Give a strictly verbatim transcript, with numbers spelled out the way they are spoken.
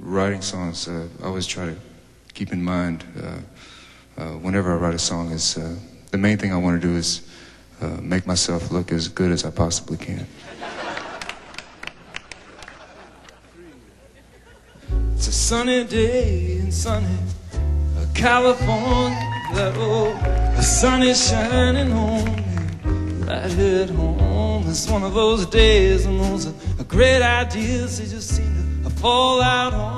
writing songs, uh, I always try to keep in mind, uh, uh, whenever I write a song, is uh, the main thing I want to do is uh, make myself look as good as I possibly can. It's a sunny day in sunny California. That oh, the sun is shining on me right here at home. It's one of those days when those are great ideas, they just seem to fall out on